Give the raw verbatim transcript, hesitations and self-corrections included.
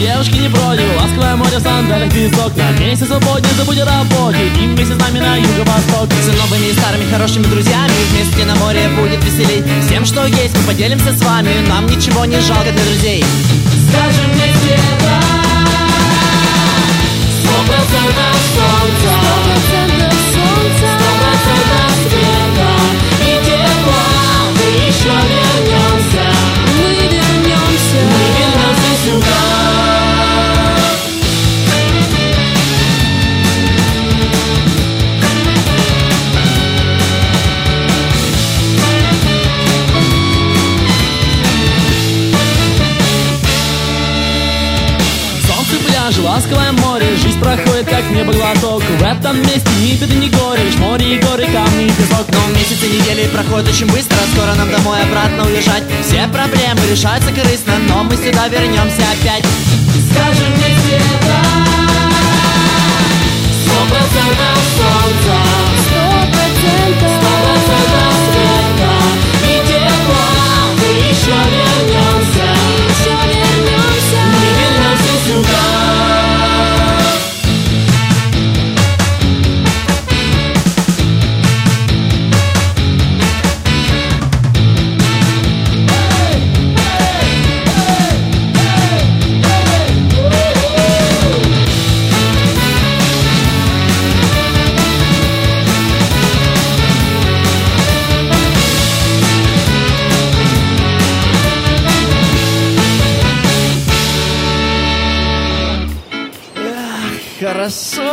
девушки не против. Ласковое море в сандалях, песок. На месяц свободнее, забудь о работе и вместе с нами на юго-восток. С новыми и старыми хорошими друзьями вместе на море будет веселей. Всем, что есть, мы поделимся с вами. Нам ничего не жалко для друзей. Скажем вместе это сто процентов солнца, сто процентов света и тепла. Мы еще вернемся, Мы вернемся, мы вернемся сюда. Ласковое море, жизнь проходит как небо глоток. В этом месте ни беды, ни горечь, море и горы, камни и песок. Но месяцы, недели проходят очень быстро. Скоро нам домой обратно уезжать. Все проблемы решаются корыстно, но мы сюда вернемся опять. Скажем вместе это сто процентов солнца, сто процентов, сто процентов света и тепла. Мы еще вернемся, еще вернемся. мы вернемся сюда. Хорошо